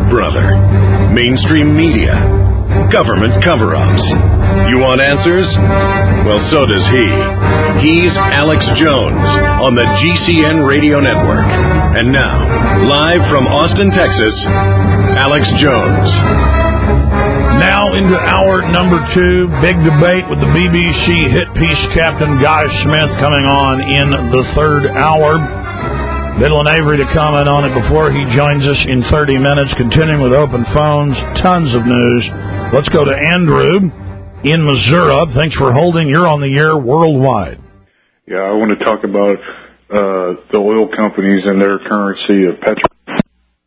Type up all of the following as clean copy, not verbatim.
brother. Mainstream media. Government cover-ups. You want answers? Well, so does he. He's Alex Jones on the GCN Radio Network. And now, live from Austin, Texas, Alex Jones. Now into hour number 2, big debate with the BBC hit piece Captain Guy Smith coming on in the third hour. Biddle and Avery to comment on it before he joins us in 30 minutes, continuing with open phones, tons of news. Let's go to Andrew in Missouri. Thanks for holding. You're on the air worldwide. Yeah, I want to talk about the oil companies and their currency of petrochemicals.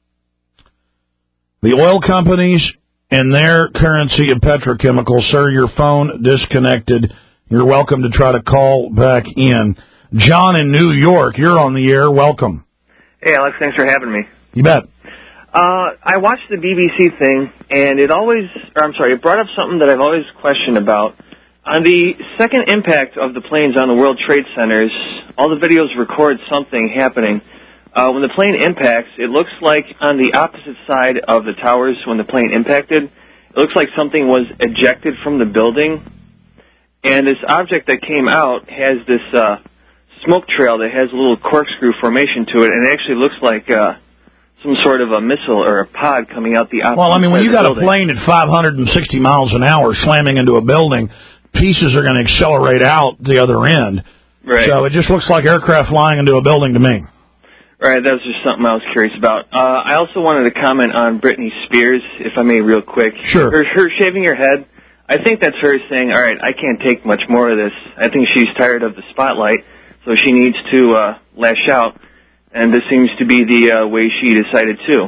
The oil companies and their currency of petrochemicals. Sir, your phone disconnected. You're welcome to try to call back in. John in New York, you're on the air. Welcome. Hey, Alex, thanks for having me. You bet. I watched the BBC thing, and it brought up something that I've always questioned about. On the second impact of the planes on the World Trade Centers, all the videos record something happening. When the plane impacts, it looks like on the opposite side of the towers when the plane impacted, it looks like something was ejected from the building. And this object that came out has this smoke trail that has a little corkscrew formation to it, and it actually looks like some sort of a missile or a pod coming out the opposite Well, I mean, when you got building. a plane at 560 miles an hour slamming into a building, pieces are going to accelerate out the other end. Right. So it just looks like aircraft flying into a building to me. Right, that was just something I was curious about. I also wanted to comment on Britney Spears, if I may, real quick. Sure. Her shaving her head, I think that's her saying, all right, I can't take much more of this. I think she's tired of the spotlight, so she needs to lash out, and this seems to be the way she decided to.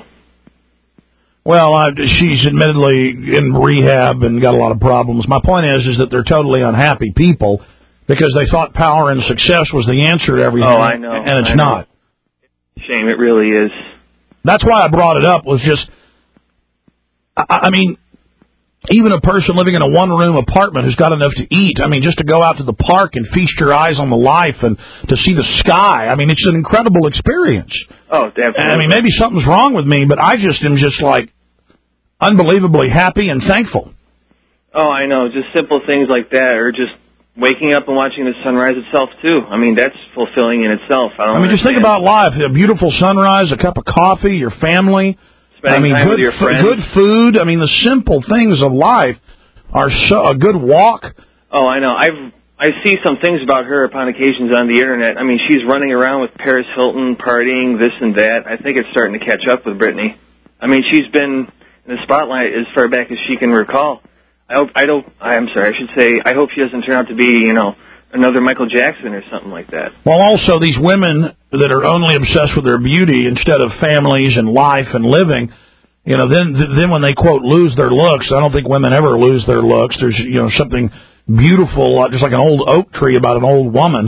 Well, she's admittedly in rehab and got a lot of problems. My point is that they're totally unhappy people because they thought power and success was the answer to everything. Oh, I know. And it's not. Shame, it really is. That's why I brought it up was just, I mean, even a person living in a one-room apartment who's got enough to eat, I mean, just to go out to the park and feast your eyes on the life and to see the sky, I mean, it's an incredible experience. Oh, definitely. I mean, maybe something's wrong with me, but I just am just, like, unbelievably happy and thankful. Oh, I know. Just simple things like that, or just waking up and watching the sunrise itself, too. I mean, that's fulfilling in itself. I mean, just think about life. A beautiful sunrise, a cup of coffee, your family. Spending time with your friends. Good food. I mean, the simple things of life are a good walk. Oh, I know. I see some things about her upon occasions on the Internet. I mean, she's running around with Paris Hilton, partying, this and that. I think it's starting to catch up with Britney. I mean, she's been in the spotlight as far back as she can recall. I hope she doesn't turn out to be, another Michael Jackson or something like that. Well, also, these women that are only obsessed with their beauty instead of families and life and living, then when they, quote, lose their looks, I don't think women ever lose their looks. There's, something beautiful, just like an old oak tree about an old woman.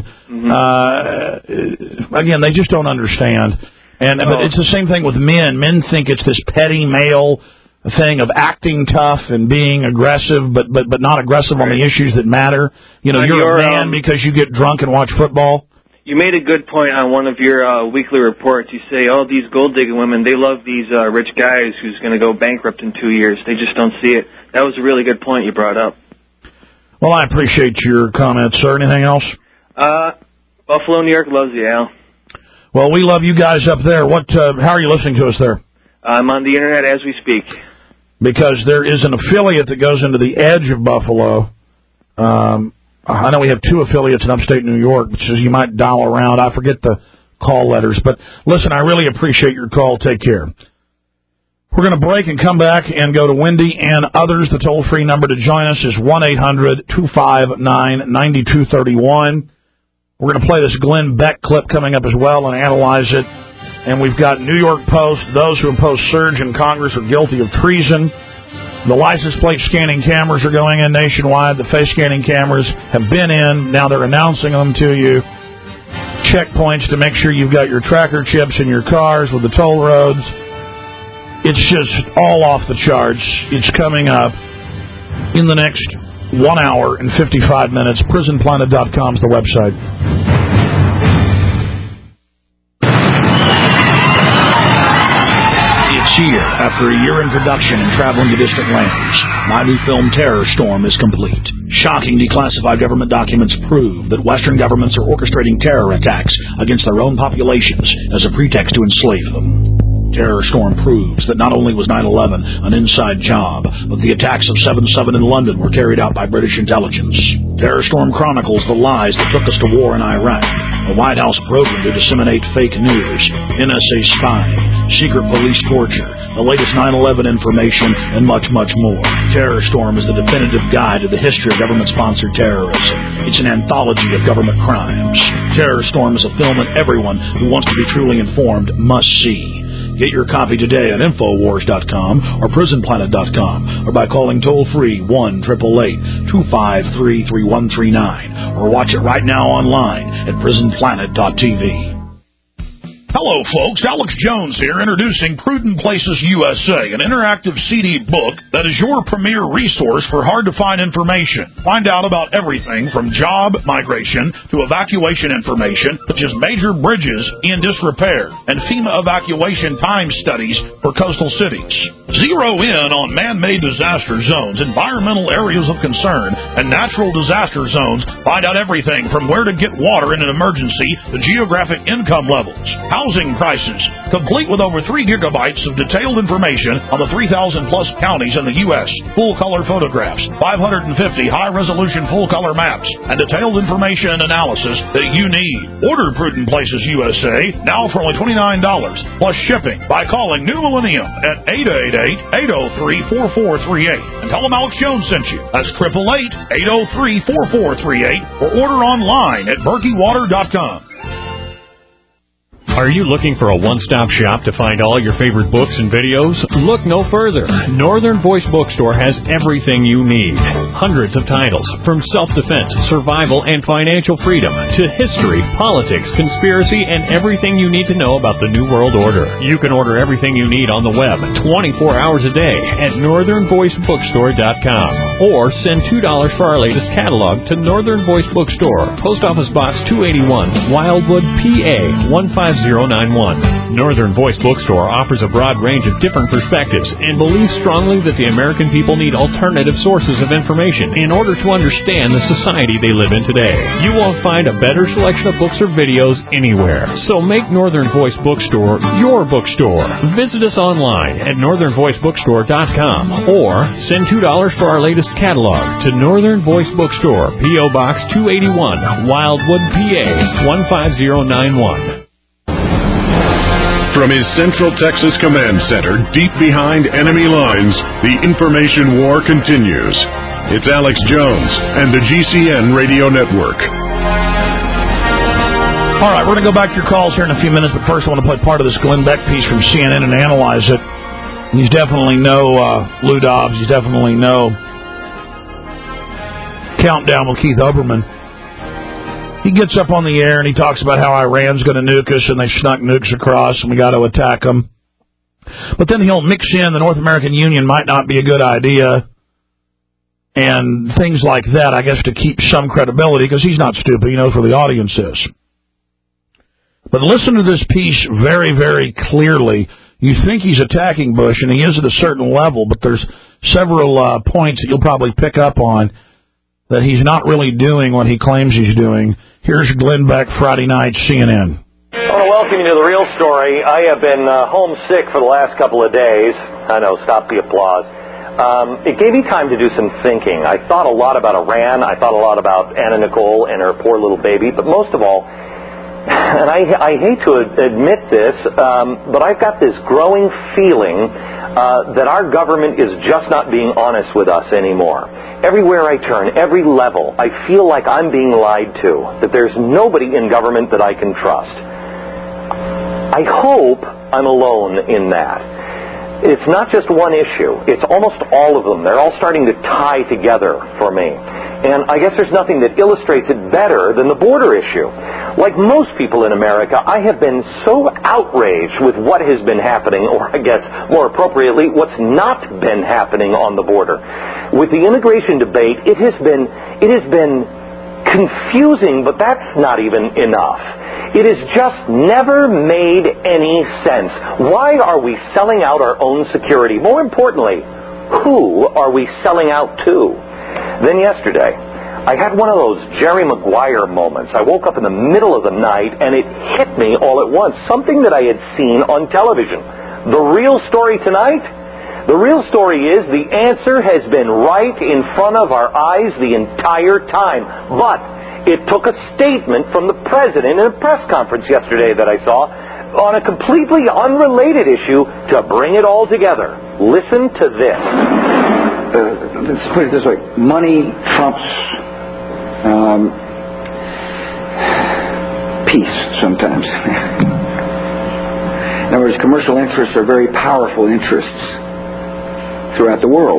Mm-hmm. Again, they just don't understand. But it's the same thing with men. Men think it's this petty male thing of acting tough and being aggressive, but not aggressive on the issues that matter. You're a man because you get drunk and watch football. You made a good point on one of your weekly reports. You say, these gold-digging women, they love these rich guys who's going to go bankrupt in 2 years. They just don't see it. That was a really good point you brought up. Well, I appreciate your comments, sir. Anything else? Buffalo, New York loves you, Al. Well, we love you guys up there. How are you listening to us there? I'm on the Internet as we speak. Because there is an affiliate that goes into the edge of Buffalo. I know we have 2 affiliates in upstate New York, which is you might dial around. I forget the call letters. But listen, I really appreciate your call. Take care. We're going to break and come back and go to Wendy and others. The toll-free number to join us is 1-800-259-9231. We're going to play this Glenn Beck clip coming up as well and analyze it. And we've got New York Post, those who oppose surge in Congress are guilty of treason. The license plate scanning cameras are going in nationwide. The face scanning cameras have been in. Now they're announcing them to you. Checkpoints to make sure you've got your tracker chips in your cars with the toll roads. It's just all off the charts. It's coming up in the next 1 hour and 55 minutes. PrisonPlanet.com is the website. year, after a year in production and traveling to distant lands, my new film Terror Storm is complete. Shocking declassified government documents prove that Western governments are orchestrating terror attacks against their own populations as a pretext to enslave them. Terror Storm proves that not only was 9/11 an inside job, but the attacks of 7/7 in London were carried out by British intelligence. Terror Storm chronicles the lies that took us to war in Iraq, a White House program to disseminate fake news, NSA spying, secret police torture, the latest 9/11 information, and much, much more. Terror Storm is the definitive guide to the history of government-sponsored terrorism. It's an anthology of government crimes. Terror Storm is a film that everyone who wants to be truly informed must see. Get your copy today at Infowars.com or PrisonPlanet.com or by calling toll-free 1-888-253-3139 or watch it right now online at PrisonPlanet.tv. Hello, folks. Alex Jones here, introducing Prudent Places USA, an interactive CD book that is your premier resource for hard-to-find information. Find out about everything from job migration to evacuation information, such as major bridges in disrepair and FEMA evacuation time studies for coastal cities. Zero in on man-made disaster zones, environmental areas of concern, and natural disaster zones. Find out everything from where to get water in an emergency to geographic income levels, housing prices, complete with over 3 gigabytes of detailed information on the 3,000-plus counties in the U.S., full-color photographs, 550 high-resolution full-color maps, and detailed information and analysis that you need. Order Prudent Places USA now for only $29 plus shipping by calling New Millennium at 888-803-4438 and tell them Alex Jones sent you. That's 888-803-4438 or order online at BerkeyWater.com. Are you looking for a one-stop shop to find all your favorite books and videos? Look no further. Northern Voice Bookstore has everything you need. Hundreds of titles, from self-defense, survival, and financial freedom, to history, politics, conspiracy, and everything you need to know about the New World Order. You can order everything you need on the web 24 hours a day at northernvoicebookstore.com or send $2 for our latest catalog to Northern Voice Bookstore, Post Office Box 281, Wildwood, PA 15091. Northern Voice Bookstore offers a broad range of different perspectives and believes strongly that the American people need alternative sources of information in order to understand the society they live in today. You won't find a better selection of books or videos anywhere. So make Northern Voice Bookstore your bookstore. Visit us online at northernvoicebookstore.com or send $2 for our latest catalog to Northern Voice Bookstore, P.O. Box 281, Wildwood, PA 15091. From his Central Texas Command Center, deep behind enemy lines, the information war continues. It's Alex Jones and the GCN Radio Network. All right, we're going to go back to your calls here in a few minutes, but first I want to play part of this Glenn Beck piece from CNN and analyze it. He's definitely no Lou Dobbs. He's definitely no Countdown with Keith Olbermann. He gets up on the air and he talks about how Iran's going to nuke us and they snuck nukes across and we got to attack them. But then he'll mix in the North American Union might not be a good idea and things like that, I guess, to keep some credibility because he's not stupid. He knows where the audience is. But listen to this piece very, very clearly. You think he's attacking Bush, and he is at a certain level, but there's several points that you'll probably pick up on that he's not really doing what he claims he's doing. Here's Glenn Beck, Friday night, CNN. I want to welcome you to the real story. I have been homesick for the last couple of days. I know, stop the applause. It gave me time to do some thinking. I thought a lot about Iran. I thought a lot about Anna Nicole and her poor little baby. But most of all, and I hate to admit this, but I've got this growing feeling that our government is just not being honest with us anymore. Everywhere I turn, every level, I feel like I'm being lied to, that there's nobody in government that I can trust. I hope I'm alone in that. It's not just one issue. It's almost all of them. They're all starting to tie together for me. And I guess there's nothing that illustrates it better than the border issue. Like most people in America, I have been so outraged with what has been happening, or I guess more appropriately, what's not been happening on the border. With the immigration debate, it has been confusing, but that's not even enough. It has just never made any sense. Why are we selling out our own security? More importantly, who are we selling out to? Then yesterday, I had one of those Jerry Maguire moments. I woke up in the middle of the night and it hit me all at once. Something that I had seen on television. The real story tonight? The real story is the answer has been right in front of our eyes the entire time. But it took a statement from the president in a press conference yesterday that I saw on a completely unrelated issue to bring it all together. Listen to this. Let's put it this way. Money trumps peace sometimes. In other words, commercial interests are very powerful interests throughout the world.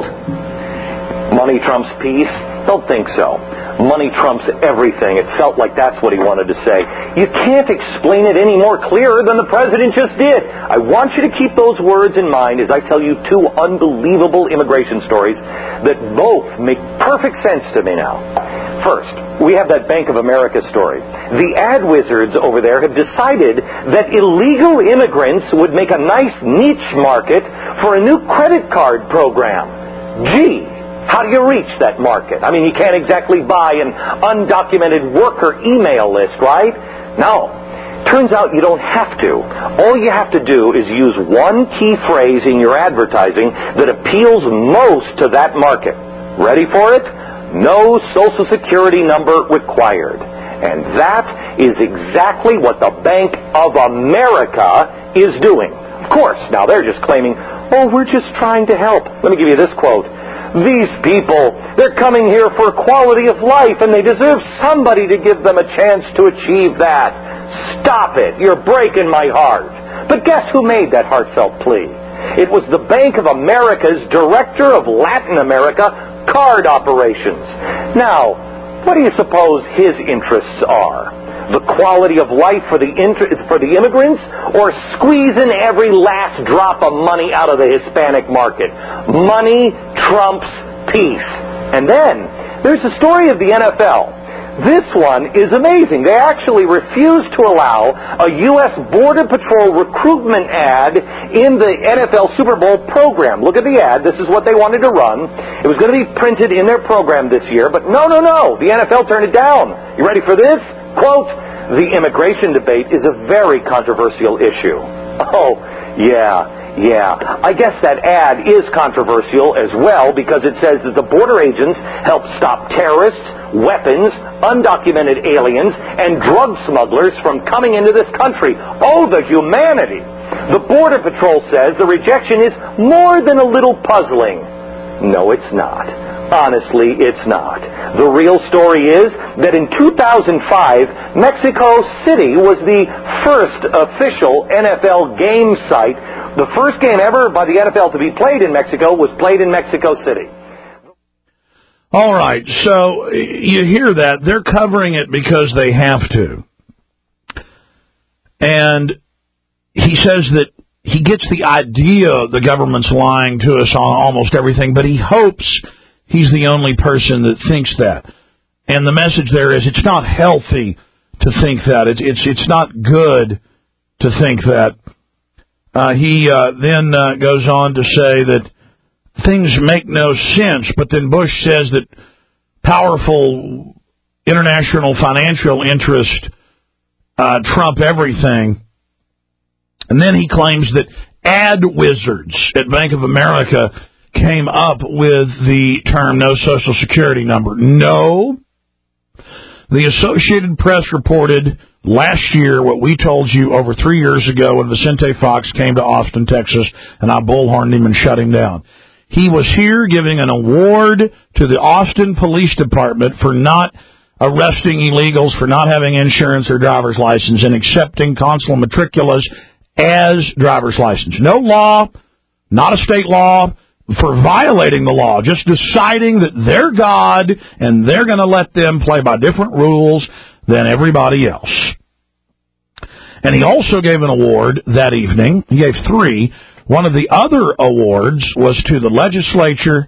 Money trumps peace? Don't think so. Money trumps everything. It felt like that's what he wanted to say. You can't explain it any more clearer than the president just did. I want you to keep those words in mind as I tell you two unbelievable immigration stories that both make perfect sense to me now. First, we have that Bank of America story. The ad wizards over there have decided that illegal immigrants would make a nice niche market for a new credit card program. Gee, how do you reach that market? I mean, you can't exactly buy an undocumented worker email list, right? No. Turns out you don't have to. All you have to do is use one key phrase in your advertising that appeals most to that market. Ready for it? No Social Security number required. And that is exactly what the Bank of America is doing. Of course, now they're just claiming, oh, we're just trying to help. Let me give you this quote. These people, they're coming here for quality of life, and they deserve somebody to give them a chance to achieve that. Stop it. You're breaking my heart. But guess who made that heartfelt plea? It was the Bank of America's Director of Latin America Card Operations. Now, what do you suppose his interests are? The quality of life for the immigrants, or squeezing every last drop of money out of the Hispanic market? Money trumps peace. And then there's the story of the NFL. This one is amazing. They actually refused to allow a U.S. Border Patrol recruitment ad in the NFL Super Bowl program. Look at the ad. This is what they wanted to run. It was going to be printed in their program this year, but no. The NFL turned it down. You ready for this? Quote, the immigration debate is a very controversial issue. Oh, yeah. I guess that ad is controversial as well because it says that the border agents help stop terrorists, weapons, undocumented aliens, and drug smugglers from coming into this country. Oh, the humanity! The Border Patrol says the rejection is more than a little puzzling. No, it's not. Honestly, it's not. The real story is that in 2005, Mexico City was the first official NFL game site. The first game ever by the NFL to be played in Mexico was played in Mexico City. All right, so you hear that. They're covering it because they have to. And he says that he gets the idea the government's lying to us on almost everything, but he hopes he's the only person that thinks that. And the message there is it's not healthy to think that. It's not good to think that. He then goes on to say that things make no sense, but then Bush says that powerful international financial interests trump everything. And then he claims that ad wizards at Bank of America came up with the term no Social Security number. No. The Associated Press reported last year what we told you over 3 years ago when Vicente Fox came to Austin, Texas, and I bullhorned him and shut him down. He was here giving an award to the Austin Police Department for not arresting illegals, for not having insurance or driver's license, and accepting consular matriculas as driver's license. No law, not a state law, for violating the law, just deciding that they're God and they're going to let them play by different rules than everybody else. And he also gave an award that evening. He gave 3. One of the other awards was to the legislature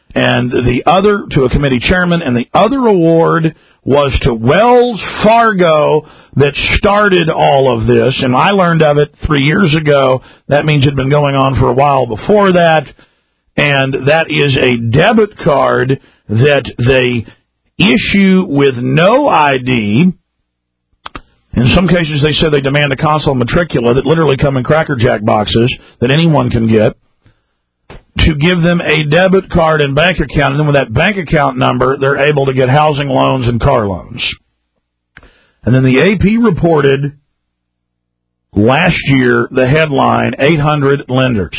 and the other to a committee chairman, and the other award was to Wells Fargo that started all of this, and I learned of it 3 years ago. That means it had been going on for a while before that, and that is a debit card that they issue with no ID. In some cases, they said they demand a consul matricula that literally come in Cracker Jack boxes that anyone can get, to give them a debit card and bank account, and then with that bank account number, they're able to get housing loans and car loans. And then the AP reported last year, the headline, 800 lenders.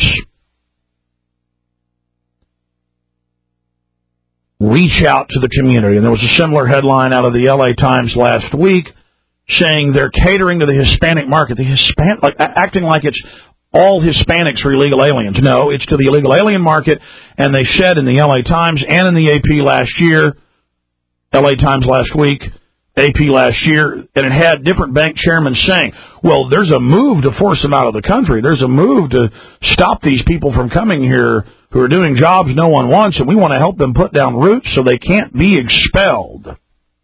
Reach out to the community. And there was a similar headline out of the LA Times last week saying they're catering to the Hispanic market, acting like it's all Hispanics are illegal aliens. No, it's to the illegal alien market, and they said in the LA Times and in the AP last year, LA Times last week, AP last year, and it had different bank chairmen saying, well, there's a move to force them out of the country. There's a move to stop these people from coming here who are doing jobs no one wants, and we want to help them put down roots so they can't be expelled.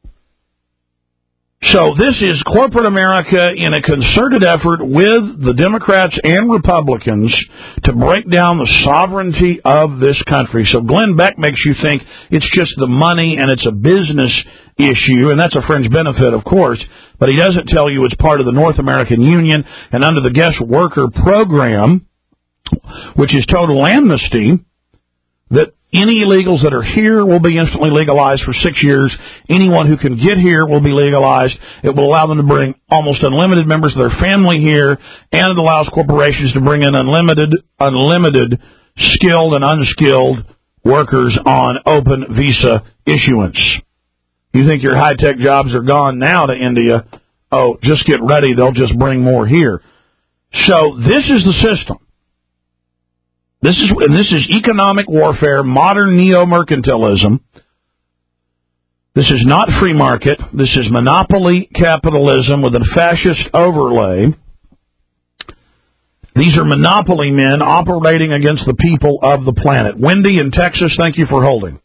So this is corporate America in a concerted effort with the Democrats and Republicans to break down the sovereignty of this country. So Glenn Beck makes you think it's just the money and it's a business issue, and that's a fringe benefit, of course, but he doesn't tell you it's part of the North American Union, and under the guest worker program, which is total amnesty, that any illegals that are here will be instantly legalized for 6 years. Anyone who can get here will be legalized. It will allow them to bring almost unlimited members of their family here, and it allows corporations to bring in unlimited skilled and unskilled workers on open visa issuance. You think your high-tech jobs are gone now to India? Oh, just get ready. They'll just bring more here. So this is the system. This is economic warfare, modern neo-mercantilism. This is not free market. This is monopoly capitalism with a fascist overlay. These are monopoly men operating against the people of the planet. Wendy in Texas, thank you for holding.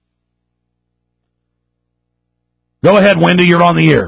Go ahead, Wendy, you're on the air.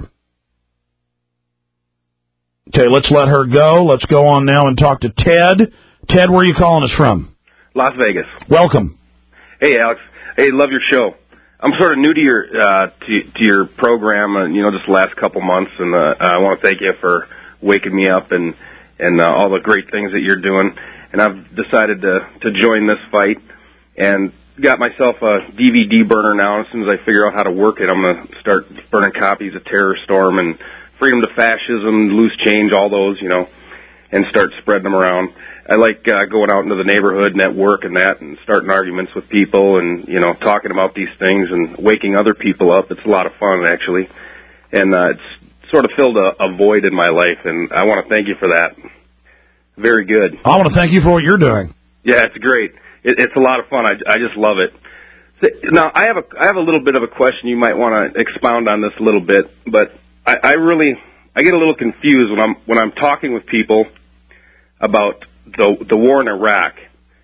Okay, let's let her go. Let's go on now and talk to Ted. Ted, where are you calling us from? Las Vegas. Welcome. Hey, Alex. Hey, love your show. I'm sort of new to your program, just the last couple months, and I want to thank you for waking me up and all the great things that you're doing. And I've decided to join this fight and got myself a DVD burner now. As soon as I figure out how to work it, I'm going to start burning copies of Terror Storm and Freedom to Fascism, Loose Change, all those, and start spreading them around. I like going out into the neighborhood and at work and that, and starting arguments with people and, talking about these things and waking other people up. It's a lot of fun, actually. And it's sort of filled a void in my life, and I want to thank you for that. Very good. I want to thank you for what you're doing. Yeah, it's great. It's a lot of fun. I just love it. Now, I have a little bit of a question. You might want to expound on this a little bit, but I get a little confused when I'm talking with people about the war in Iraq.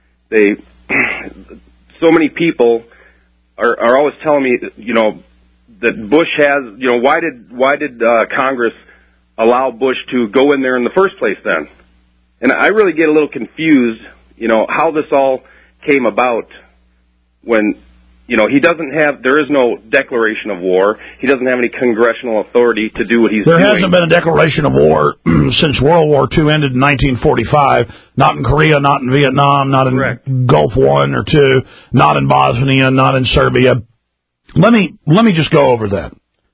So many people are always telling me, that Bush has, why did Congress allow Bush to go in there in the first place then? And I really get a little confused, how this all came about when, there is no declaration of war. He doesn't have any congressional authority to do what he's doing. There hasn't been a declaration of war since World War II ended in 1945. Not in Korea, not in Vietnam, not in Correct. Gulf War or II, not in Bosnia, not in Serbia. Let me just go over that.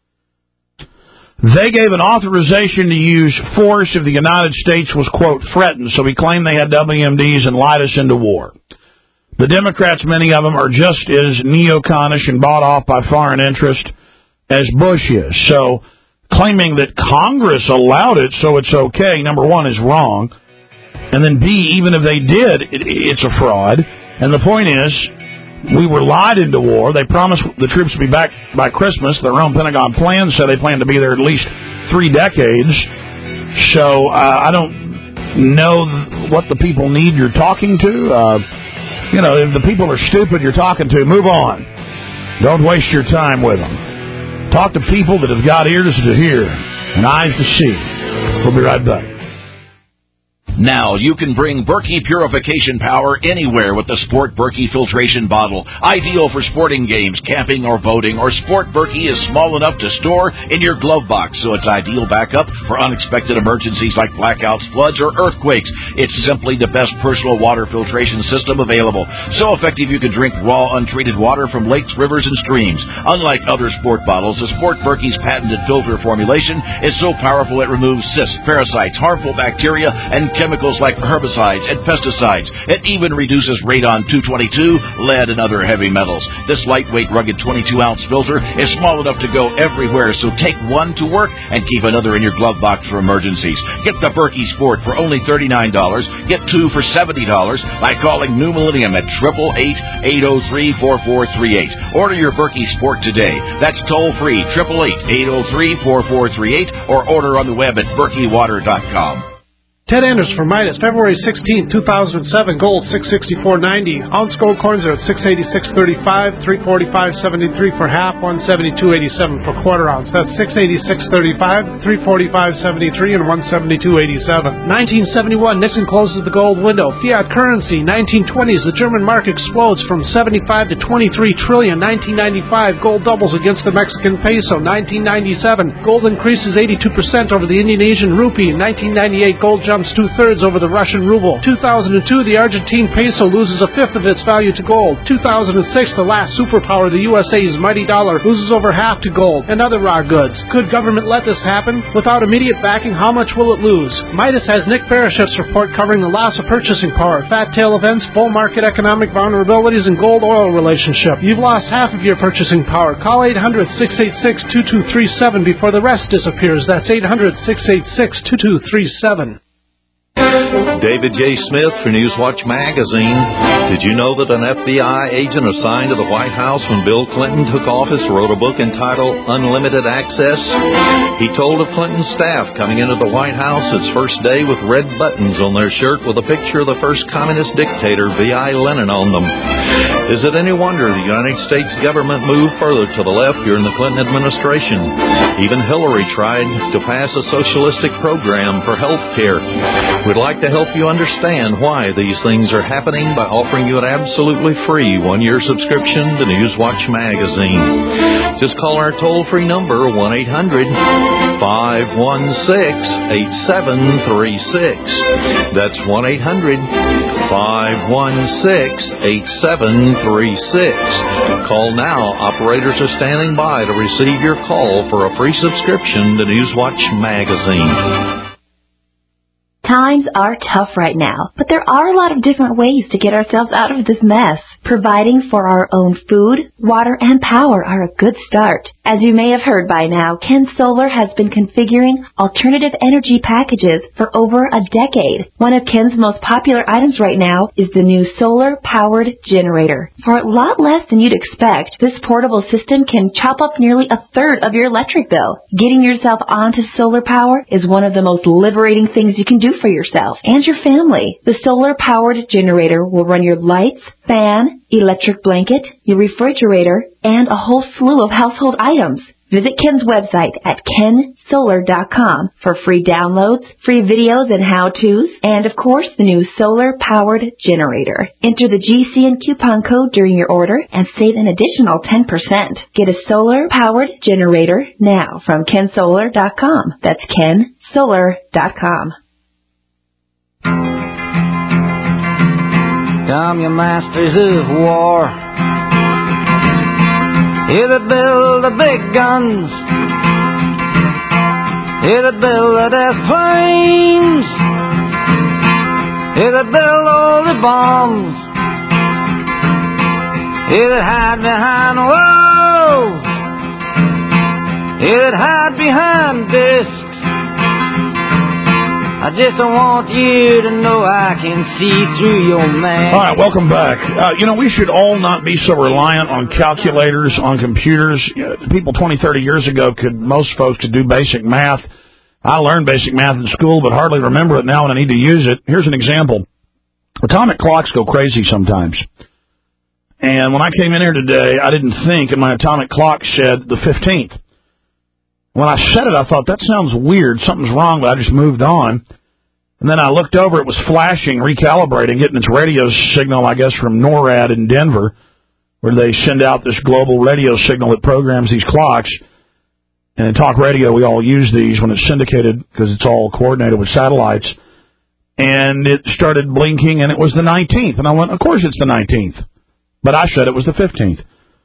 They gave an authorization to use force if the United States was, quote, threatened, so we claimed they had WMDs and lied us into war. The Democrats, many of them, are just as neoconish and bought off by foreign interest as Bush is. So claiming that Congress allowed it so it's okay, number one, is wrong. And then B, even if they did, it's a fraud. And the point is, we were lied into war. They promised the troops to be back by Christmas. Their own Pentagon plan said they plan to be there at least 3 decades. So I don't know what the people need you're talking to. You know, if the people are stupid you're talking to, move on. Don't waste your time with them. Talk to people that have got ears to hear and eyes to see. We'll be right back. Now you can bring Berkey purification power anywhere with the Sport Berkey filtration bottle. Ideal for sporting games, camping, or boating. Or Sport Berkey is small enough to store in your glove box, so it's ideal backup for unexpected emergencies like blackouts, floods, or earthquakes. It's simply the best personal water filtration system available. So effective you can drink raw, untreated water from lakes, rivers, and streams. Unlike other sport bottles, the Sport Berkey's patented filter formulation is so powerful it removes cysts, parasites, harmful bacteria, and chemicals like herbicides and pesticides. It even reduces radon-222, lead, and other heavy metals. This lightweight, rugged 22-ounce filter is small enough to go everywhere, so take one to work and keep another in your glove box for emergencies. Get the Berkey Sport for only $39. Get two for $70 by calling New Millennium at 888-803-4438. Order your Berkey Sport today. That's toll-free, 888-803-4438, or order on the web at berkeywater.com. Ted Anders for Midas, February 16, 2007, gold 664.90. Ounce gold coins are at 686.35, 345.73 for half, 172.87 for quarter ounce. That's 686.35, 345.73, and 172.87. 1971, Nixon closes the gold window. Fiat currency, 1920s, the German mark explodes from 75 to 23 trillion. 1995, gold doubles against the Mexican peso. 1997, gold increases 82% over the Indonesian rupee. 1998, gold jumps 2/3 over the Russian ruble. 2002, the Argentine peso loses a fifth of its value to gold. 2006, the last superpower, the USA's mighty dollar, loses over half to gold and other raw goods. Could government let this happen? Without immediate backing, how much will it lose? Midas has Nick Barashev's report covering the loss of purchasing power, fat tail events, bull market economic vulnerabilities, and gold-oil relationship. You've lost half of your purchasing power. Call 800-686-2237 before the rest disappears. That's 800-686-2237. David J. Smith for Newswatch Magazine. Did you know that an FBI agent assigned to the White House when Bill Clinton took office wrote a book entitled Unlimited Access? He told of Clinton's staff coming into the White House its first day with red buttons on their shirt with a picture of the first communist dictator, V.I. Lenin, on them. Is it any wonder the United States government moved further to the left during the Clinton administration? Even Hillary tried to pass a socialistic program for health care. We'd like to help you understand why these things are happening by offering you an absolutely free one-year subscription to Newswatch Magazine. Just call our toll-free number, 1-800-516-8736. That's 1-800-516-8736. Call now. Operators are standing by to receive your call for a free subscription to Newswatch Magazine. Times are tough right now, but there are a lot of different ways to get ourselves out of this mess. Providing for our own food, water, and power are a good start. As you may have heard by now, Ken Solar has been configuring alternative energy packages for over a decade. One of Ken's most popular items right now is the new solar-powered generator. For a lot less than you'd expect, this portable system can chop up nearly a third of your electric bill. Getting yourself onto solar power is one of the most liberating things you can do for yourself and your family. The solar-powered generator will run your lights, fan, electric blanket, your refrigerator, and a whole slew of household items. Visit Ken's website at kensolar.com for free downloads, free videos and how-tos, and of course the new solar-powered generator. Enter the GCN coupon code during your order and save an additional 10%. Get a solar-powered generator now from kensolar.com. That's kensolar.com. Come, you masters of war, here that build the big guns, here that build the death planes, here that build all the bombs, here that hide behind walls, here that hide behind discs. I just don't want you to know I can see through your mask. All right, welcome back. We should all not be so reliant on calculators, on computers. People 20, 30 years ago, most folks could do basic math. I learned basic math in school, but hardly remember it now when I need to use it. Here's an example. Atomic clocks go crazy sometimes. And when I came in here today, I didn't think, and my atomic clock said the 15th. When I said it, I thought, that sounds weird. Something's wrong, but I just moved on. And then I looked over, it was flashing, recalibrating, getting its radio signal, I guess, from NORAD in Denver, where they send out this global radio signal that programs these clocks. And in talk radio, we all use these when it's syndicated because it's all coordinated with satellites. And it started blinking, and it was the 19th. And I went, of course it's the 19th. But I said it was the 15th.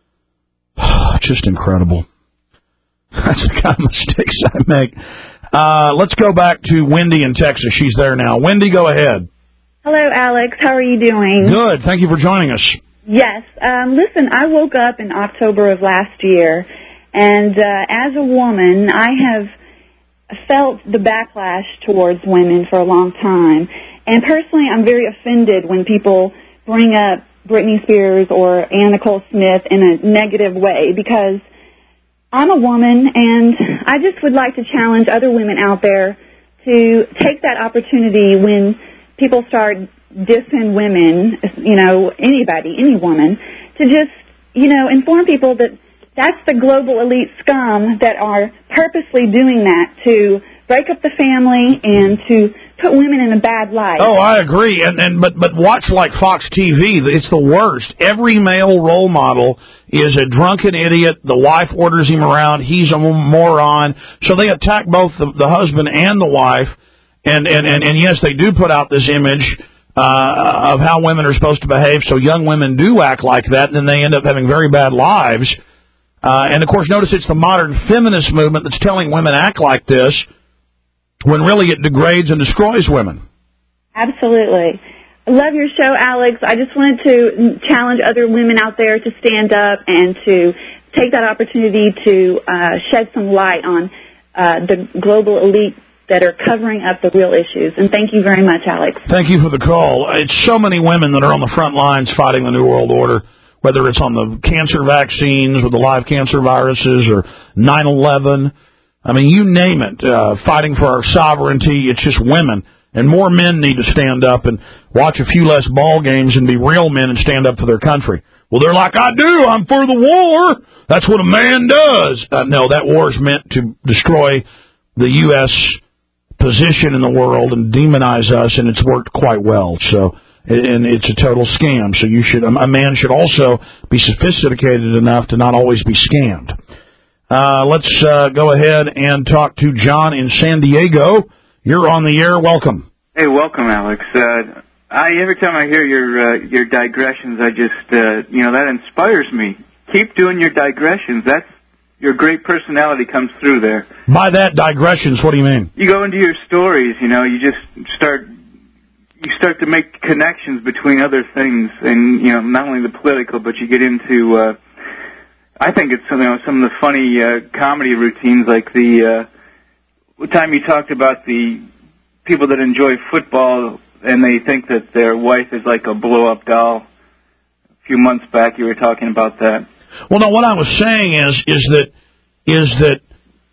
Just incredible. That's the kind of mistakes I make. Let's go back to Wendy in Texas. She's there now. Wendy, go ahead. Hello, Alex. How are you doing? Good. Thank you for joining us. Yes. Listen, I woke up in October of last year, and as a woman, I have felt the backlash towards women for a long time. And personally, I'm very offended when people bring up Britney Spears or Anna Nicole Smith in a negative way, because I'm a woman, and I just would like to challenge other women out there to take that opportunity when people start dissing women, anybody, any woman, to just, inform people that that's the global elite scum that are purposely doing that to break up the family and to put women in a bad light. Oh, I agree. But watch like Fox TV. It's the worst. Every male role model is a drunken idiot. The wife orders him around. He's a moron. So they attack both the husband and the wife. And yes, they do put out this image of how women are supposed to behave. So young women do act like that, and then they end up having very bad lives. And, of course, notice it's the modern feminist movement that's telling women act like this, when really it degrades and destroys women. Absolutely. I love your show, Alex. I just wanted to challenge other women out there to stand up and to take that opportunity to shed some light on the global elite that are covering up the real issues. And thank you very much, Alex. Thank you for the call. It's so many women that are on the front lines fighting the New World Order, whether it's on the cancer vaccines with the live cancer viruses or 9/11. I mean, you name it, fighting for our sovereignty. It's just women. And more men need to stand up and watch a few less ball games and be real men and stand up for their country. Well, they're like, I do. I'm for the war. That's what a man does. No, that war is meant to destroy the U.S. position in the world and demonize us, and it's worked quite well. So, and it's a total scam. So a man should also be sophisticated enough to not always be scammed. Let's go ahead and talk to John in San Diego. You're on the air. Welcome. Hey, welcome, Alex. Every time I hear your digressions, I just that inspires me. Keep doing your digressions. That's your great personality comes through there. By that, digressions, what do you mean? You go into your stories. You just start to make connections between other things, and not only the political, but you get into. I think it's some of the funny comedy routines, like the time you talked about the people that enjoy football and they think that their wife is like a blow-up doll. A few months back, you were talking about that. Well, no, what I was saying is that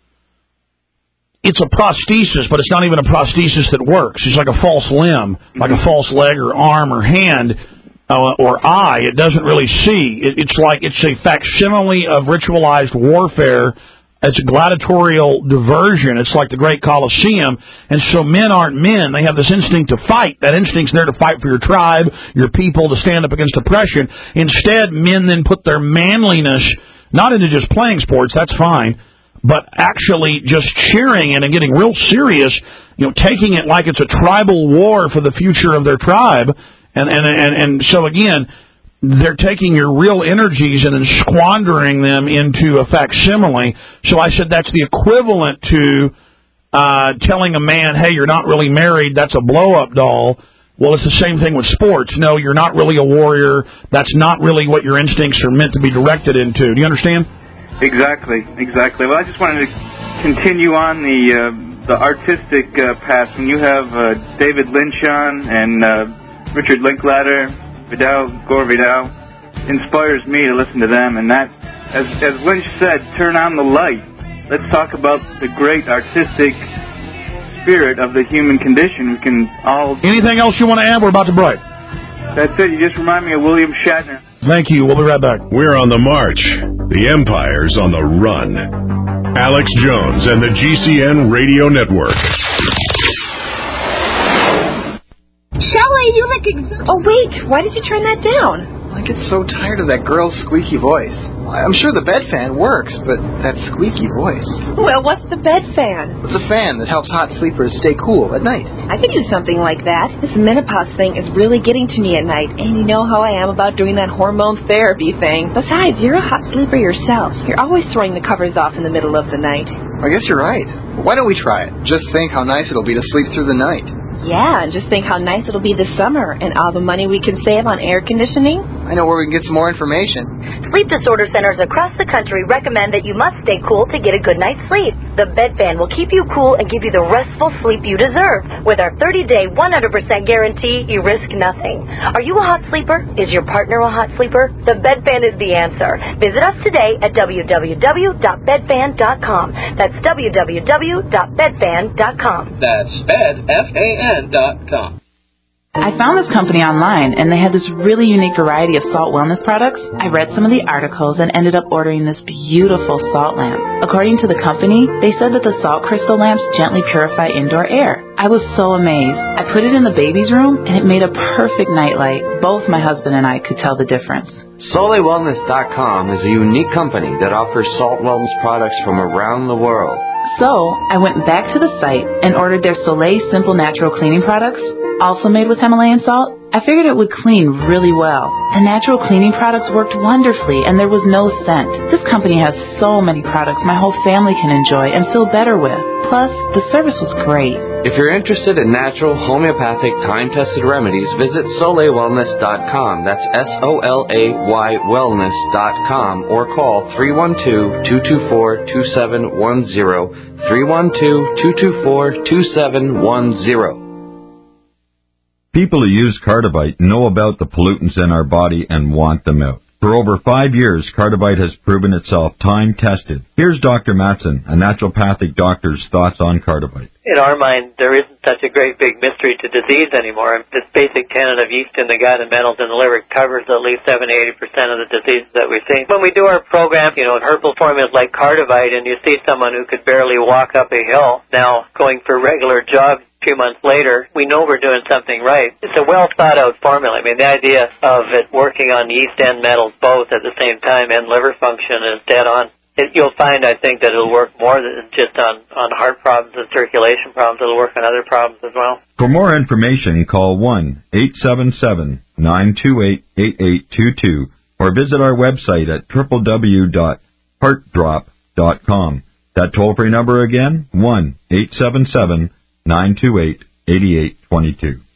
it's a prosthesis, but it's not even a prosthesis that works. It's like a false limb, like a false leg or arm or hand. Or eye, it doesn't really see. It's a facsimile of ritualized warfare. It's a gladiatorial diversion. It's like the Great Colosseum. And so men aren't men. They have this instinct to fight. That instinct's there to fight for your tribe, your people, to stand up against oppression. Instead, men then put their manliness not into just playing sports, that's fine, but actually just cheering it and getting real serious, taking it like it's a tribal war for the future of their tribe. And so, again, they're taking your real energies and then squandering them into a facsimile. So I said that's the equivalent to telling a man, hey, you're not really married, that's a blow-up doll. Well, it's the same thing with sports. No, you're not really a warrior. That's not really what your instincts are meant to be directed into. Do you understand? Exactly. Well, I just wanted to continue on the artistic path. When you have David Lynch on and Richard Linklater, Gore Vidal, inspires me to listen to them. And that, as Lynch said, turn on the light. Let's talk about the great artistic spirit of the human condition. We can all... Anything else you want to add? We're about to break. That's it. You just remind me of William Shatner. Thank you. We'll be right back. We're on the march. The Empire's on the run. Alex Jones and the GCN Radio Network. Shelley, you look Oh, wait. Why did you turn that down? I get so tired of that girl's squeaky voice. I'm sure the bed fan works, but that squeaky voice. Well, what's the bed fan? It's a fan that helps hot sleepers stay cool at night. I could do something like that. This menopause thing is really getting to me at night, and you know how I am about doing that hormone therapy thing. Besides, you're a hot sleeper yourself. You're always throwing the covers off in the middle of the night. I guess you're right. Why don't we try it? Just think how nice it'll be to sleep through the night. Yeah, and just think how nice it'll be this summer and all the money we can save on air conditioning. I know where we can get some more information. Sleep disorder centers across the country recommend that you must stay cool to get a good night's sleep. The bed fan will keep you cool and give you the restful sleep you deserve. With our 30-day, 100% guarantee, you risk nothing. Are you a hot sleeper? Is your partner a hot sleeper? The bed fan is the answer. Visit us today at www.bedfan.com. That's www.bedfan.com. That's bedfan.com. I found this company online, and they had this really unique variety of salt wellness products. I read some of the articles and ended up ordering this beautiful salt lamp. According to the company, they said that the salt crystal lamps gently purify indoor air. I was so amazed. I put it in the baby's room, and it made a perfect nightlight. Both my husband and I could tell the difference. SoleilWellness.com is a unique company that offers salt wellness products from around the world. So, I went back to the site and ordered their Soleil Simple Natural Cleaning products, also made with Himalayan salt. I figured it would clean really well. The natural cleaning products worked wonderfully, and there was no scent. This company has so many products my whole family can enjoy and feel better with. Plus, the service was great. If you're interested in natural, homeopathic, time-tested remedies, visit SoleilWellness.com. That's SOLAY wellness.com, or call 312-224-2710, 312-224-2710. People who use Cardivite know about the pollutants in our body and want them out. For over 5 years, Cardivite has proven itself time-tested. Here's Dr. Matson, a naturopathic doctor's thoughts on Cardivite. In our mind, there isn't such a great big mystery to disease anymore. This basic tenet of yeast in the gut and metals in the liver covers at least 70-80% of the diseases that we see. When we do our program, herbal formulas like Cardivite, and you see someone who could barely walk up a hill now going for regular jogs, a few months later, we know we're doing something right. It's a well-thought-out formula. I mean, the idea of it working on yeast and metals both at the same time and liver function is dead on. You'll find, I think, that it'll work more than just on heart problems and circulation problems. It'll work on other problems as well. For more information, call 1-877-928-8822 or visit our website at www.heartdrop.com. That toll-free number again, 1-877-928-8822.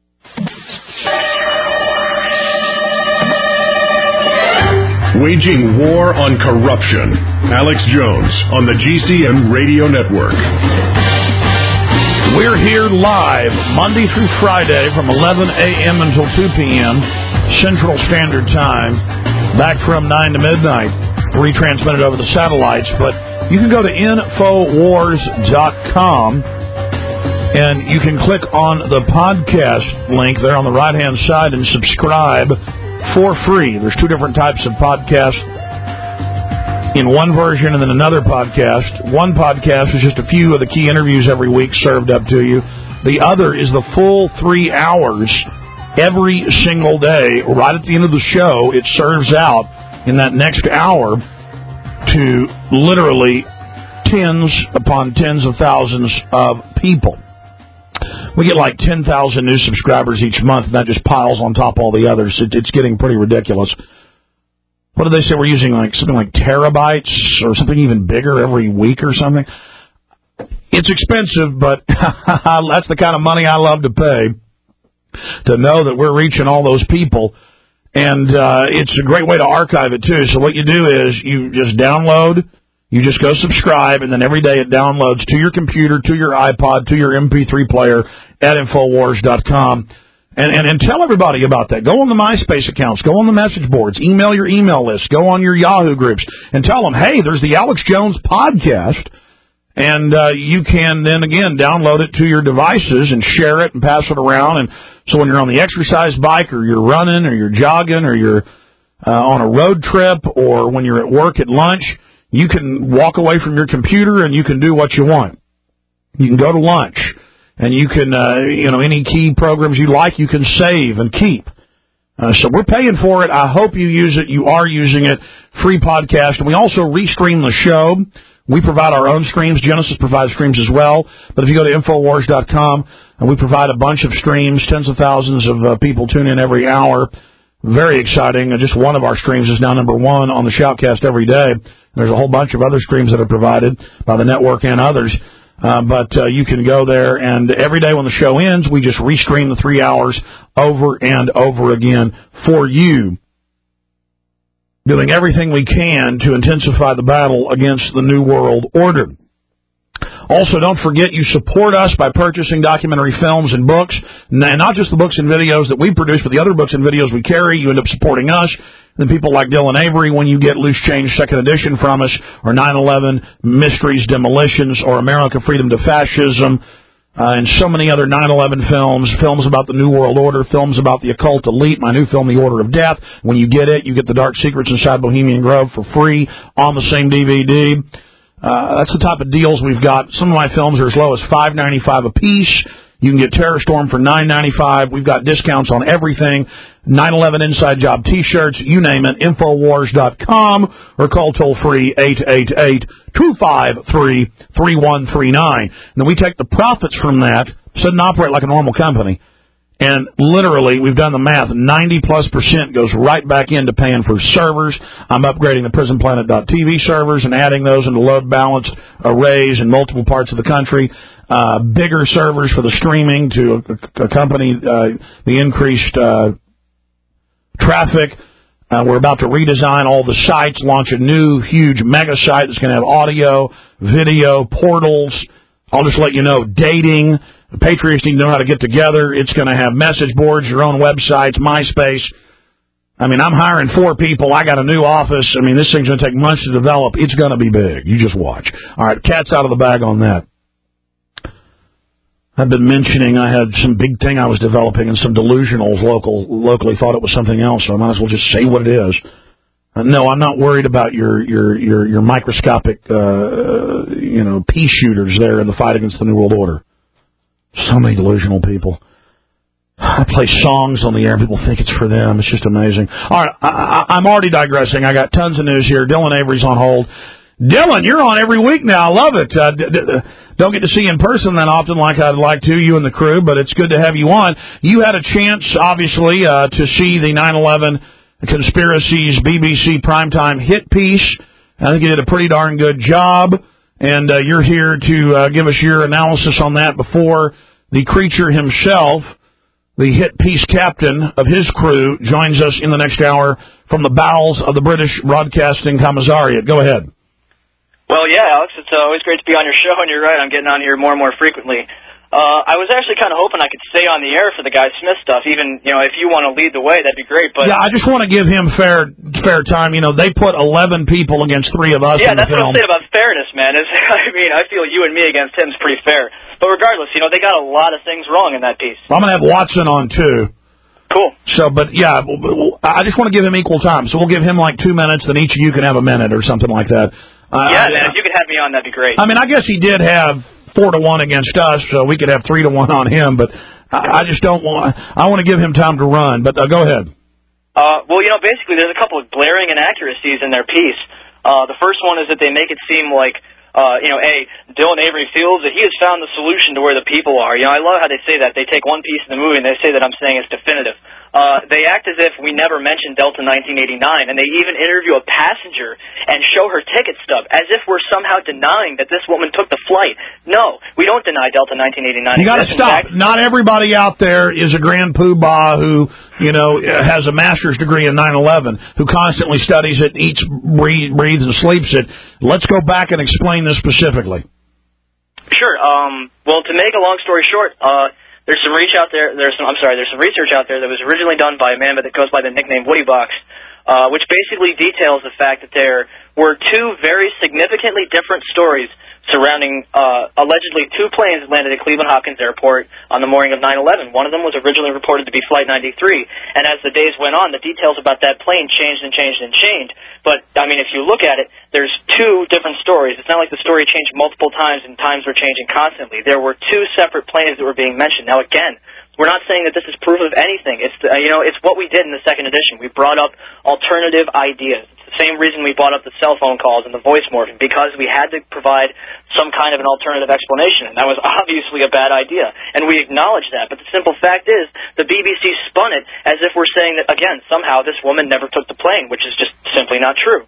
Waging war on corruption. Alex Jones on the GCN Radio Network. We're here live Monday through Friday from 11 a.m. until 2 p.m. Central Standard Time. Back from 9 to midnight. Retransmitted over the satellites. But you can go to Infowars.com and you can click on the podcast link there on the right-hand side and subscribe for free. There's two different types of podcasts in one version and then another podcast. One podcast is just a few of the key interviews every week served up to you. The other is the full 3 hours every single day. Right at the end of the show, it serves out in that next hour to literally tens upon tens of thousands of people. We get like 10,000 new subscribers each month, and that just piles on top of all the others. It's getting pretty ridiculous. What did they say? We're using something like terabytes or something even bigger every week or something. It's expensive, but that's the kind of money I love to pay to know that we're reaching all those people. And it's a great way to archive it, too. So what you do is you just download. You just go subscribe, and then every day it downloads to your computer, to your iPod, to your MP3 player at Infowars.com. And tell everybody about that. Go on the MySpace accounts. Go on the message boards. Email your email list. Go on your Yahoo groups. And tell them, hey, there's the Alex Jones podcast, And you can then, again, download it to your devices and share it and pass it around. And so when you're on the exercise bike or you're running or you're jogging or you're on a road trip or when you're at work at lunch, you can walk away from your computer and you can do what you want. You can go to lunch and you can, any key programs you like, you can save and keep. So we're paying for it. I hope you use it. You are using it. Free podcast. And we also restream the show. We provide our own streams. Genesis provides streams as well. But if you go to Infowars.com, and we provide a bunch of streams, tens of thousands of people tune in every hour. Very exciting. Just one of our streams is now number one on the Shoutcast every day. There's a whole bunch of other streams that are provided by the network and others. But you can go there, and every day when the show ends, we just restream the 3 hours over and over again for you, doing everything we can to intensify the battle against the New World Order. Also, don't forget you support us by purchasing documentary films and books, and not just the books and videos that we produce, but the other books and videos we carry. You end up supporting us. Then people like Dylan Avery, when you get Loose Change 2nd edition from us, or 9/11 Mysteries, Demolitions, or America, Freedom to Fascism, and so many other 9/11 films about the New World Order, films about the occult elite, my new film, The Order of Death. When you get it, you get The Dark Secrets Inside Bohemian Grove for free on the same DVD. That's the type of deals we've got. Some of my films are as low as $5.95 a piece. You can get Terror Storm for $9.95. We've got discounts on everything. 9/11 Inside Job T-shirts, you name it, Infowars.com, or call toll-free 888-253-3139. And then we take the profits from that, so and operate like a normal company. And literally, we've done the math, 90+% goes right back into paying for servers. I'm upgrading the PrisonPlanet.tv servers and adding those into load-balanced arrays in multiple parts of the country. Bigger servers for the streaming to accompany the increased traffic. We're about to redesign all the sites, launch a new, huge mega site that's going to have audio, video, portals. I'll just let you know, dating. The Patriots need to know how to get together. It's going to have message boards, your own websites, MySpace. I mean, I'm hiring 4 people. I got a new office. I mean, this thing's going to take months to develop. It's going to be big. You just watch. All right, cat's out of the bag on that. I've been mentioning I had some big thing I was developing, and some delusionals locally thought it was something else, so I might as well just say what it is. No, I'm not worried about your microscopic, pea shooters there in the fight against the New World Order. So many delusional people. I play songs on the air, and people think it's for them. It's just amazing. All right, I'm already digressing. I got tons of news here. Dylan Avery's on hold. Dylan, you're on every week now. I love it. Don't get to see you in person that often like I'd like to, you and the crew, but it's good to have you on. You had a chance, obviously, to see the 9/11 Conspiracies BBC primetime hit piece. I think you did a pretty darn good job, and you're here to give us your analysis on that before the creature himself, the hit piece captain of his crew, joins us in the next hour from the bowels of the British Broadcasting Commissariat. Go ahead. Well, yeah, Alex, it's always great to be on your show, and you're right, I'm getting on here more and more frequently. I was actually kind of hoping I could stay on the air for the Guy Smith stuff. Even, if you want to lead the way, that'd be great. But yeah, I just want to give him fair time. They put 11 people against 3 of us. Yeah, in the that's film. what I'm saying about fairness, man. I feel you and me against him is pretty fair. But regardless, they got a lot of things wrong in that piece. I'm going to have Watson on, too. Cool. So, but yeah, I just want to give him equal time. So we'll give him like 2 minutes, then each of you can have a minute or something like that. Yeah, man, if you could have me on, that'd be great. I mean, I guess he did have 4-1 against us, so we could have 3-1 on him, but I just don't want. I want to give him time to run, but go ahead. Well, basically, there's a couple of glaring inaccuracies in their piece. The first one is that they make it seem like, Dylan Avery feels that he has found the solution to where the people are. I love how they say that. They take one piece of the movie and they say that I'm saying it's definitive. They act as if we never mentioned Delta 1989, and they even interview a passenger and show her ticket stub, as if we're somehow denying that this woman took the flight. No, we don't deny Delta 1989. You got to stop. Not everybody out there is a grand poobah who, has a master's degree in 9/11, who constantly studies it, eats, breathes, and sleeps it. Let's go back and explain this specifically. Sure. Well, to make a long story short, there's some research out there. There's some research out there that was originally done by a man that goes by the nickname Woody Box, which basically details the fact that there were 2 very significantly different stories surrounding allegedly 2 planes that landed at Cleveland Hopkins Airport on the morning of 9/11. One of them was originally reported to be Flight 93, and as the days went on, the details about that plane changed and changed and changed. But, I mean, if you look at it, there's 2 different stories. It's not like the story changed multiple times and times were changing constantly. There were 2 separate planes that were being mentioned. Now, again, we're not saying that this is proof of anything. It's it's what we did in the second edition. We brought up alternative ideas. It's the same reason we brought up the cell phone calls and the voice morphing, because we had to provide some kind of an alternative explanation, and that was obviously a bad idea, and we acknowledge that. But the simple fact is, the BBC spun it as if we're saying that, again, somehow this woman never took the plane, which is just simply not true.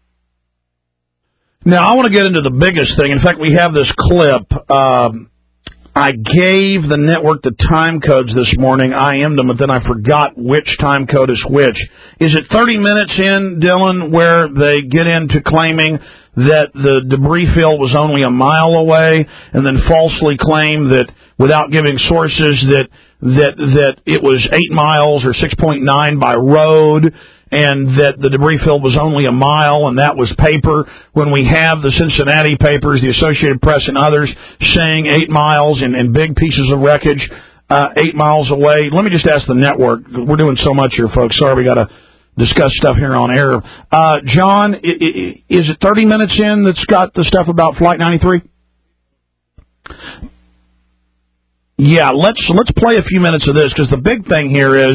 Now, I want to get into the biggest thing. In fact, we have this clip. I gave the network the time codes this morning. I IM'd them, but then I forgot which time code is which. Is it 30 minutes in, Dylan, where they get into claiming that the debris field was only a mile away, and then falsely claim that, without giving sources, that it was 8 miles or 6.9 by road, and that the debris field was only a mile, and that was paper, when we have the Cincinnati papers, the Associated Press, and others saying 8 miles and big pieces of wreckage 8 miles away. Let me just ask the network. We're doing so much here, folks. Sorry, we got to discuss stuff here on air. John, is it 30 minutes in that's got the stuff about Flight 93? Yeah, let's play a few minutes of this, because the big thing here is,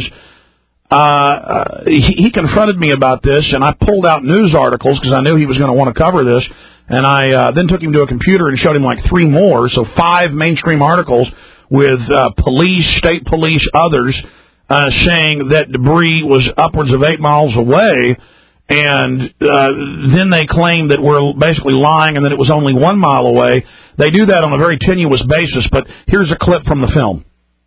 he confronted me about this, and I pulled out news articles because I knew he was going to want to cover this, and I then took him to a computer and showed him like 3 more, so 5 mainstream articles with police, state police, others saying that debris was upwards of 8 miles away, and then they claim that we're basically lying and that it was only 1 mile away. They do that on a very tenuous basis, but here's a clip from the film.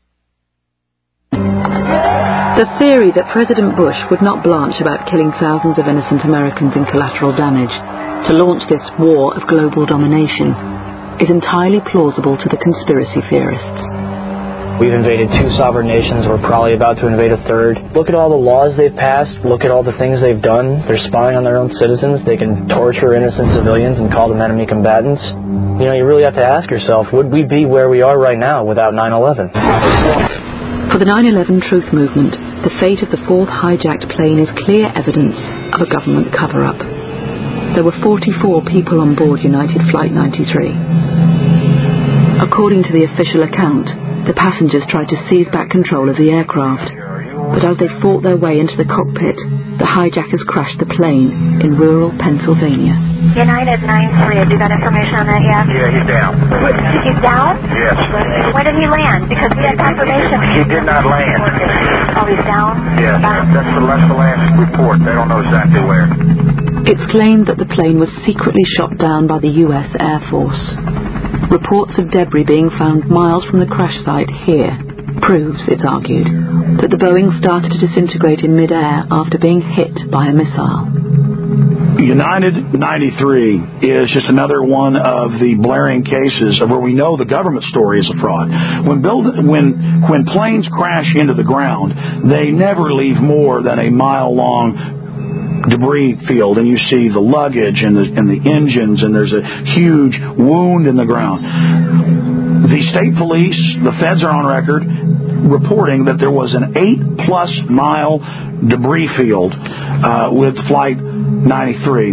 The theory that President Bush would not blanch about killing thousands of innocent Americans in collateral damage to launch this war of global domination is entirely plausible to the conspiracy theorists. We've invaded 2 sovereign nations. We're probably about to invade a 3rd. Look at all the laws they've passed. Look at all the things they've done. They're spying on their own citizens. They can torture innocent civilians and call them enemy combatants. You know, you really have to ask yourself, would we be where we are right now without 9/11? For the 9/11 Truth Movement, the fate of the 4th hijacked plane is clear evidence of a government cover-up. There were 44 people on board United Flight 93. According to the official account, the passengers tried to seize back control of the aircraft, but as they fought their way into the cockpit, the hijackers crashed the plane in rural Pennsylvania. United 93, have you got information on that yet? Yeah, he's down. He's down? Yes. Where did he land? Because we had confirmation. He did not land. Oh, he's down? Yes, that's the last report. They don't know exactly where. It's claimed that the plane was secretly shot down by the U.S. Air Force. Reports of debris being found miles from the crash site here proves, it's argued, that the Boeing started to disintegrate in midair after being hit by a missile. United 93 is just another one of the blaring cases of where we know the government story is a fraud. When planes crash into the ground, they never leave more than a mile-long debris field, and you see the luggage and the engines, and there's a huge wound in the ground. The state police, the feds are on record reporting that there was an 8+ mile debris field with Flight 93.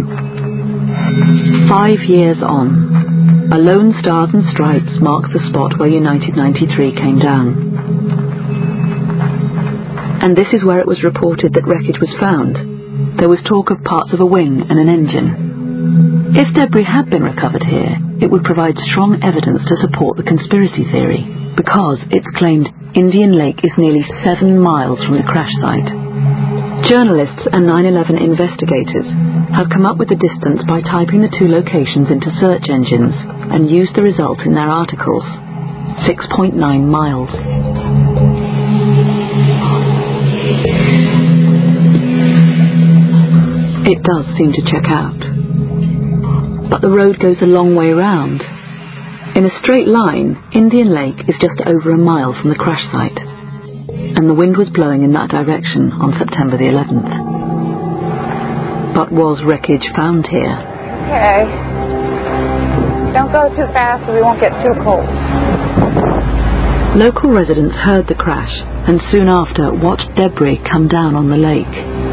5 years on, a lone stars and stripes marks the spot where United 93 came down. And this is where it was reported that wreckage was found. There was talk of parts of a wing and an engine. If debris had been recovered here, it would provide strong evidence to support the conspiracy theory, because it's claimed Indian Lake is nearly 7 miles from the crash site. Journalists and 9/11 investigators have come up with the distance by typing the 2 locations into search engines and used the result in their articles: 6.9 miles. It does seem to check out. But the road goes a long way round. In a straight line, Indian Lake is just over a mile from the crash site, and the wind was blowing in that direction on September the 11th. But was wreckage found here? Okay. Don't go too fast so we won't get too cold. Local residents heard the crash and soon after watched debris come down on the lake.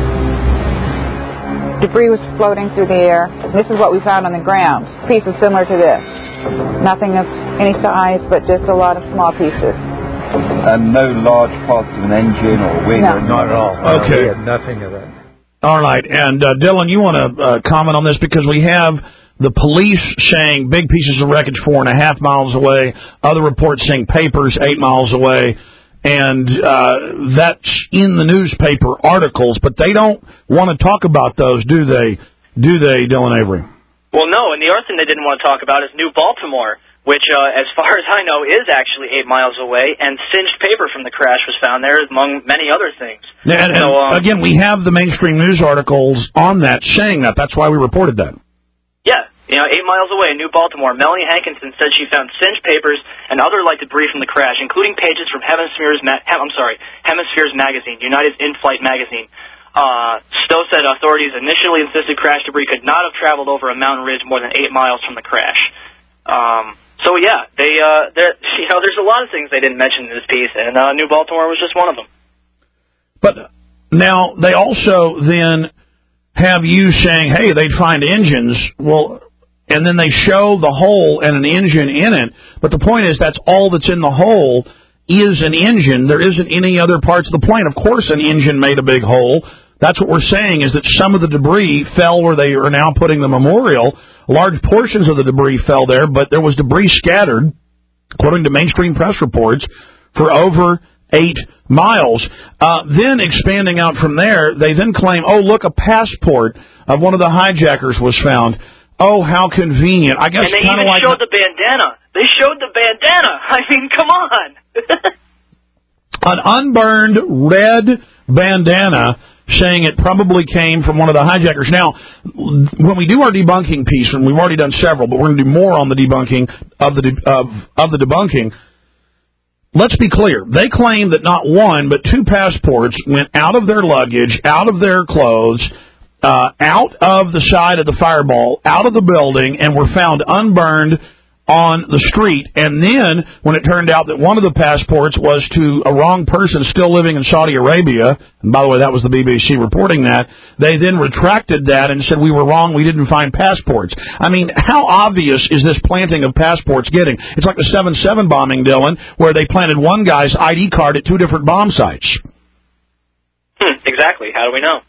Debris was floating through the air. This is what we found on the ground. Pieces similar to this. Nothing of any size, but just a lot of small pieces. And no large parts of an engine or wing? No. Not at all. Okay. Nothing of that. All right. And, Dylan, you want to comment on this? Because we have the police saying big pieces of wreckage 4.5 miles away. Other reports saying papers 8 miles away. And that's in the newspaper articles, but they don't want to talk about those, do they? Do they, Dylan Avery? Well, no, and the other thing they didn't want to talk about is New Baltimore, which, as far as I know, is actually 8 miles away, and singed paper from the crash was found there, among many other things. And again, we have the mainstream news articles on that saying that. That's why we reported that. Yeah. 8 miles away in New Baltimore, Melanie Hankinson said she found singed papers and other light debris from the crash, including pages from Hemispheres Magazine, United's in-flight magazine. Stowe said authorities initially insisted crash debris could not have traveled over a mountain ridge more than 8 miles from the crash. There's a lot of things they didn't mention in this piece, and New Baltimore was just one of them. But now they also then have you saying, hey, they'd find engines. Well, and then they show the hole and an engine in it. But the point is that's all that's in the hole is an engine. There isn't any other parts of the plane. Of course an engine made a big hole. That's what we're saying is that some of the debris fell where they are now putting the memorial. Large portions of the debris fell there, but there was debris scattered, according to mainstream press reports, for over 8 miles. Then expanding out from there, they then claim, oh, look, a passport of one of the hijackers was found. Oh, how convenient. I guess and they even like showed the bandana. They showed the bandana. I mean, come on. An unburned red bandana saying it probably came from one of the hijackers. Now, when we do our debunking piece, and we've already done several, but we're going to do more on the debunking of the debunking, let's be clear. They claim that not one, but 2 passports went out of their luggage, out of their clothes, out of the side of the Fireball, out of the building, and were found unburned on the street. And then, when it turned out that one of the passports was to a wrong person still living in Saudi Arabia, and by the way, that was the BBC reporting that, they then retracted that and said, we were wrong, we didn't find passports. I mean, how obvious is this planting of passports getting? It's like the 7/7 bombing, Dylan, where they planted one guy's ID card at 2 different bomb sites. Exactly. How do we know?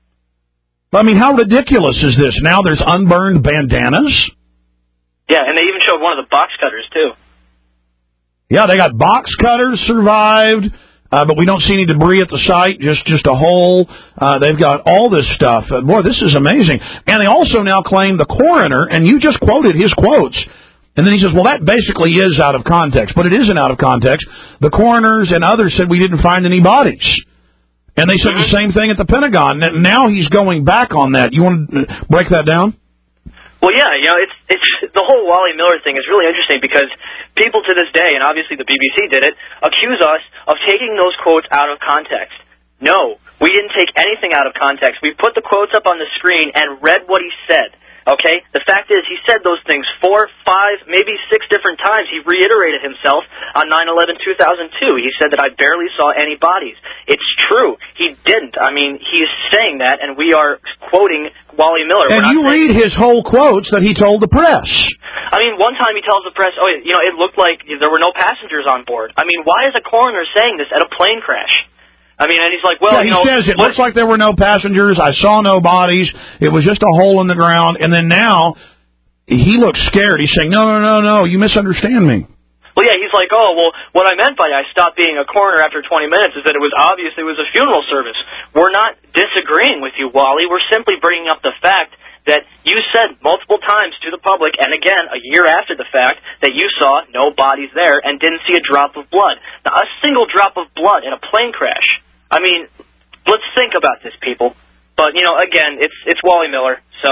I mean, how ridiculous is this? Now there's unburned bandanas? Yeah, and they even showed one of the box cutters, too. Yeah, they got box cutters survived, but we don't see any debris at the site, just a hole. They've got all this stuff. Boy, this is amazing. And they also now claim the coroner, and you just quoted his quotes, and then he says, well, that basically is out of context. But it isn't out of context. The coroners and others said we didn't find any bodies. And they said the same thing at the Pentagon. Now he's going back on that. You want to break that down? Well, yeah, it's the whole Wally Miller thing is really interesting because people to this day, and obviously the BBC did it, accuse us of taking those quotes out of context. No, we didn't take anything out of context. We put the quotes up on the screen and read what he said. Okay? The fact is, he said those things 4, 5, maybe 6 different times. He reiterated himself on 9/11/2002. He said that I barely saw any bodies. It's true. He didn't. I mean, he's saying that, and we are quoting Wally Miller. And you read his whole quotes that he told the press. I mean, one time he tells the press, oh, it looked like there were no passengers on board. I mean, why is a coroner saying this at a plane crash? I mean, and he's like, well, he says it looks like there were no passengers. I saw no bodies. It was just a hole in the ground. And then now he looks scared. He's saying, no, you misunderstand me. Well, yeah, he's like, oh, well, what I meant by I stopped being a coroner after 20 minutes is that it was obvious it was a funeral service. We're not disagreeing with you, Wally. We're simply bringing up the fact that you said multiple times to the public, and again, a year after the fact, that you saw no bodies there and didn't see a drop of blood. Now, a single drop of blood in a plane crash. I mean, let's think about this, people. But, again, it's Wally Miller, so...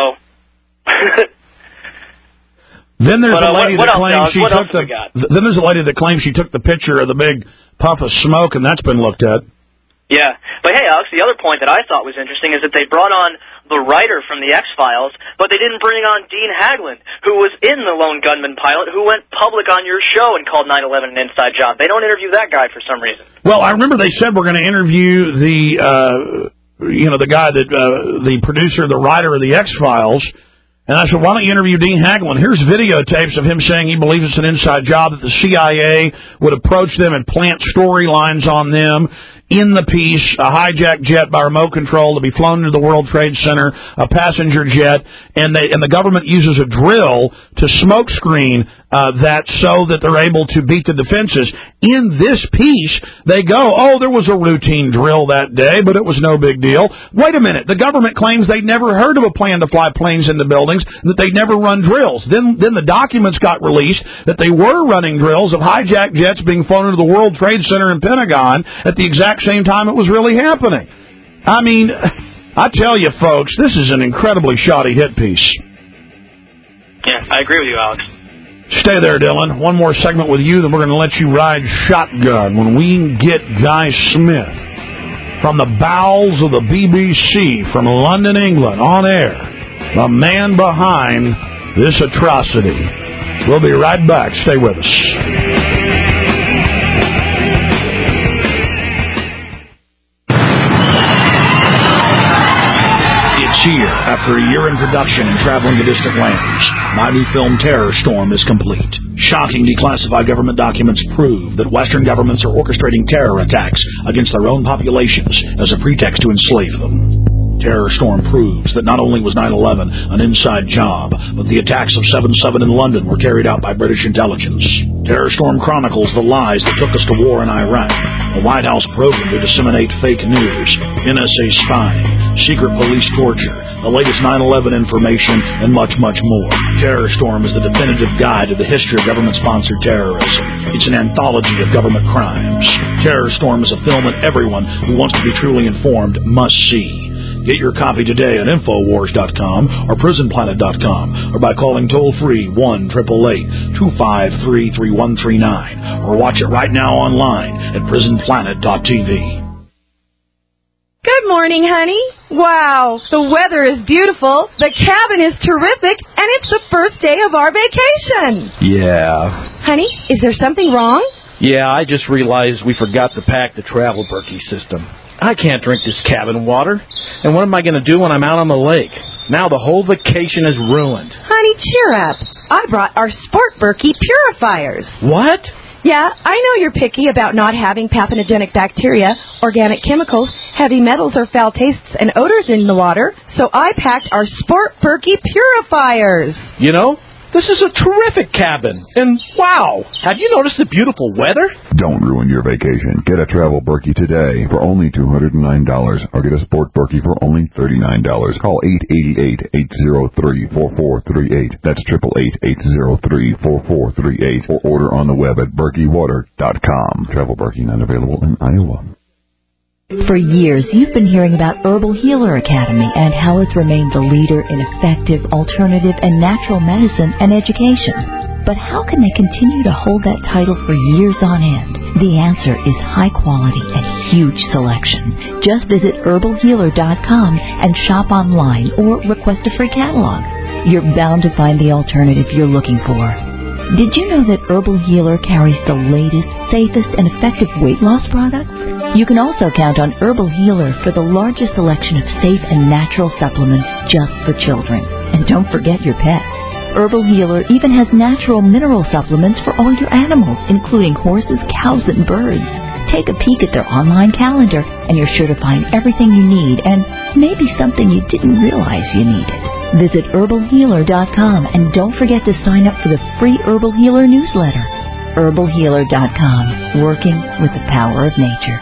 Then there's a lady that claims she took Then there's a lady that claims she took the picture of the big puff of smoke, and that's been looked at. Yeah. But hey, Alex, the other point that I thought was interesting is that they brought on the writer from the X-Files, but they didn't bring on Dean Haglund, who was in the Lone Gunman pilot, who went public on your show and called 9/11 an inside job. They don't interview that guy for some reason. Well, I remember they said we're going to interview the guy that, the producer, the writer of the X-Files. And I said, why don't you interview Dean Haglund? Here's videotapes of him saying he believes it's an inside job, that the CIA would approach them and plant storylines on them. In the piece, a hijacked jet by remote control to be flown into the World Trade Center, a passenger jet, and the government uses a drill to smoke screen that so that they're able to beat the defenses. In this piece, they go, oh, there was a routine drill that day, but it was no big deal. Wait a minute. The government claims they'd never heard of a plan to fly planes into buildings, that they'd never run drills. Then the documents got released that they were running drills of hijacked jets being flown into the World Trade Center and Pentagon at the exact same time it was really happening. I mean, I tell you, folks, this is an incredibly shoddy hit piece. Yeah, I agree with you, Alex. Stay there, Dylan. One more segment with you, then we're going to let you ride shotgun when we get Guy Smith from the bowels of the BBC from London, England, on air. The man behind this atrocity. We'll be right back. Stay with us. Here, after a year in production and traveling to distant lands, my new film Terror Storm is complete. Shocking declassified government documents prove that Western governments are orchestrating terror attacks against their own populations as a pretext to enslave them. Terror Storm proves that not only was 9/11 an inside job, but the attacks of 7/7 in London were carried out by British intelligence. Terror Storm chronicles the lies that took us to war in Iraq, a White House program to disseminate fake news, NSA spying, secret police torture, the latest 9/11 information, and much, much more. Terror Storm is the definitive guide to the history of government-sponsored terrorism. It's an anthology of government crimes. Terror Storm is a film that everyone who wants to be truly informed must see. Get your copy today at Infowars.com or PrisonPlanet.com or by calling toll-free 1-888-253-3139 or watch it right now online at PrisonPlanet.tv. Good morning, honey. Wow, the weather is beautiful, the cabin is terrific, and it's the first day of our vacation. Yeah. Honey, is there something wrong? Yeah, I just realized we forgot to pack the travel Berkey system. I can't drink this cabin water. And what am I going to do when I'm out on the lake? Now the whole vacation is ruined. Honey, cheer up. I brought our Sport Berkey purifiers. What? Yeah, I know you're picky about not having pathogenic bacteria, organic chemicals, heavy metals, or foul tastes and odors in the water, so I packed our Sport Berkey purifiers. You know, this is a terrific cabin. And wow, have you noticed the beautiful weather? Don't ruin your vacation. Get a Travel Berkey today for only $209 or get a Sport Berkey for only $39. Call 888-803-4438. That's 888-803-4438 or order on the web at berkeywater.com. Travel Berkey not available in Iowa. For years, you've been hearing about Herbal Healer Academy and how it's remained the leader in effective, alternative, and natural medicine and education. But how can they continue to hold that title for years on end? The answer is high quality and huge selection. Just visit herbalhealer.com and shop online or request a free catalog. You're bound to find the alternative you're looking for. Did you know that Herbal Healer carries the latest, safest, and effective weight loss products? You can also count on Herbal Healer for the largest selection of safe and natural supplements just for children. And don't forget your pets. Herbal Healer even has natural mineral supplements for all your animals, including horses, cows, and birds. Take a peek at their online calendar, and you're sure to find everything you need and maybe something you didn't realize you needed. Visit herbalhealer.com and don't forget to sign up for the free Herbal Healer newsletter. herbalhealer.com, working with the power of nature.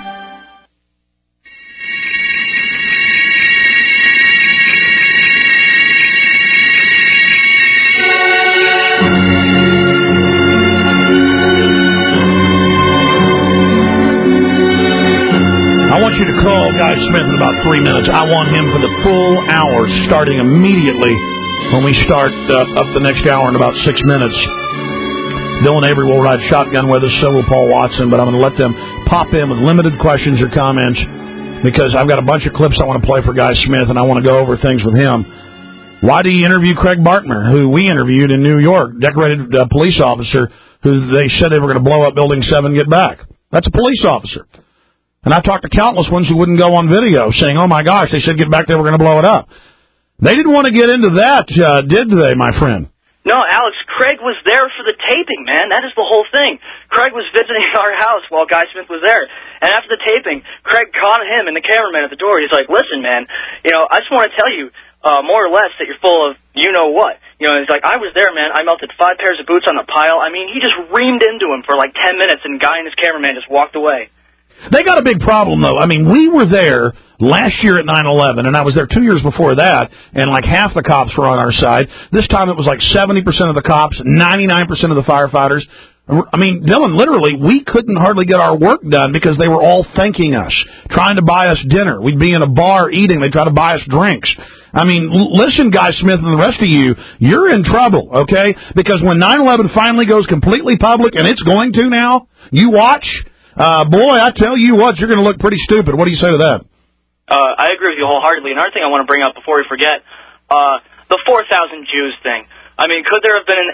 I want you to call Guy Smith in about 3 minutes. I want him for the full hour, starting immediately when we start up the next hour in about 6 minutes. Dylan Avery will ride shotgun with us, so will Paul Watson, but I'm going to let them pop in with limited questions or comments because I've got a bunch of clips I want to play for Guy Smith, and I want to go over things with him. Why do you interview Craig Bartmer, who we interviewed in New York, decorated police officer, who they said they were going to blow up Building 7 and get back? That's a police officer. And I've talked to countless ones who wouldn't go on video saying, oh, my gosh, they said get back, they were going to blow it up. They didn't want to get into that, did they, my friend? No, Alex, Craig was there for the taping, man. That is the whole thing. Craig was visiting our house while Guy Smith was there. And after the taping, Craig caught him and the cameraman at the door. He's like, listen, man, I just want to tell you more or less that you're full of you-know-what. He's like, I was there, man. I melted 5 pairs of boots on the pile. I mean, he just reamed into him for like 10 minutes, and Guy and his cameraman just walked away. They got a big problem, though. I mean, we were there last year at 9/11, and I was there 2 years before that, and like half the cops were on our side. This time it was like 70% of the cops, 99% of the firefighters. I mean, Dylan, literally, we couldn't hardly get our work done because they were all thanking us, trying to buy us dinner. We'd be in a bar eating. They'd try to buy us drinks. I mean, listen, Guy Smith and the rest of you, you're in trouble, okay? Because when 9/11 finally goes completely public, and it's going to now, you watch... boy, I tell you what, you're going to look pretty stupid. What do you say to that? I agree with you wholeheartedly. Another thing I want to bring up before we forget, the 4,000 Jews thing. I mean, could there have been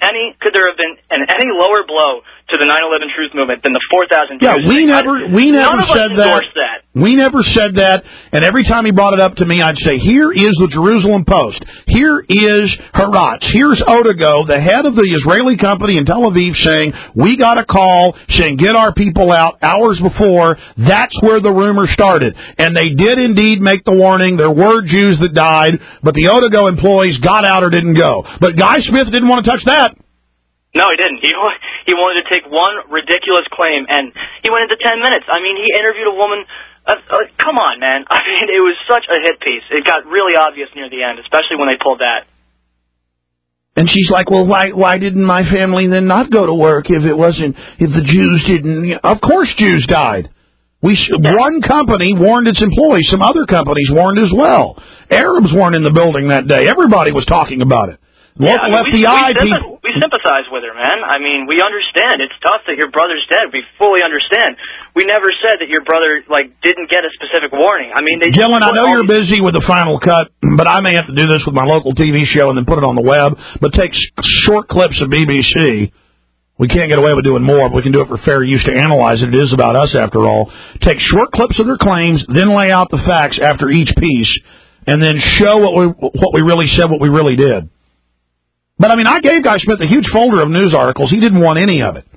any lower blow to the 9/11 Truth Movement than the 4,000 Jews? Yeah, we never said that. We never said that. And every time he brought it up to me, I'd say, here is the Jerusalem Post. Here is Haaretz. Here's Odago, the head of the Israeli company in Tel Aviv, saying, we got a call saying, get our people out hours before. That's where the rumor started. And they did indeed make the warning. There were Jews that died, but the Odago employees got out or didn't go. But Guy Smith didn't want to touch that. No, he didn't. He wanted to take one ridiculous claim, and he went into 10 minutes. I mean, he interviewed a woman. Come on, man. I mean, it was such a hit piece. It got really obvious near the end, especially when they pulled that. And she's like, well, why didn't my family then not go to work if the Jews didn't? Of course Jews died. One company warned its employees. Some other companies warned as well. Arabs weren't in the building that day. Everybody was talking about it. Local FBI people. We sympathize with her, man. I mean, we understand. It's tough that your brother's dead. We fully understand. We never said that your brother, didn't get a specific warning. I mean, Dylan, I know you're busy with the Final Cut, but I may have to do this with my local TV show and then put it on the web. But take short clips of BBC. We can't get away with doing more, but we can do it for fair use to analyze it. It is about us, after all. Take short clips of their claims, then lay out the facts after each piece, and then show what we really said, what we really did. But, I mean, I gave Guy Smith a huge folder of news articles. He didn't want any of it.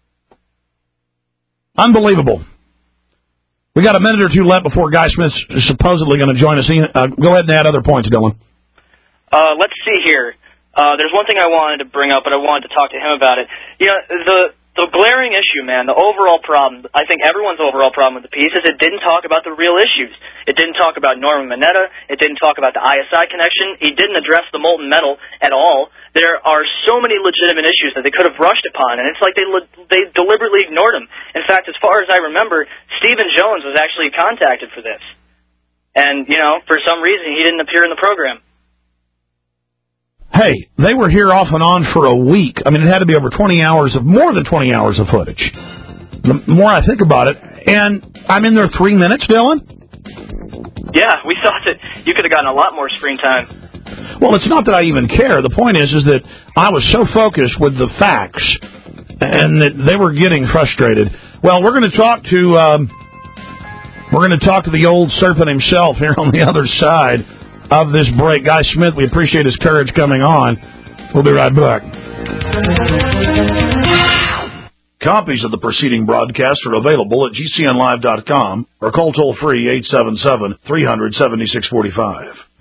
Unbelievable. We got a minute or two left before Guy Smith's supposedly going to join us. Go ahead and add other points, Dylan. Let's see here. There's one thing I wanted to bring up, but I wanted to talk to him about it. The glaring issue, man, the overall problem, I think everyone's overall problem with the piece is it didn't talk about the real issues. It didn't talk about Norman Mineta. It didn't talk about the ISI connection. He didn't address the molten metal at all. There are so many legitimate issues that they could have rushed upon, and it's like they deliberately ignored them. In fact, as far as I remember, Stephen Jones was actually contacted for this. And, for some reason, he didn't appear in the program. Hey, they were here off and on for a week. I mean, it had to be over more than 20 hours of footage. The more I think about it, and I'm in there 3 minutes, Dylan? Yeah, we thought that you could have gotten a lot more screen time. Well, it's not that I even care. The point is that I was so focused with the facts, and that they were getting frustrated. Well, we're going to talk to the old serpent himself here on the other side of this break. Guy Smith, we appreciate his courage coming on. We'll be right back. Copies of the preceding broadcast are available at GCNlive.com or call toll-free 877-300-7645.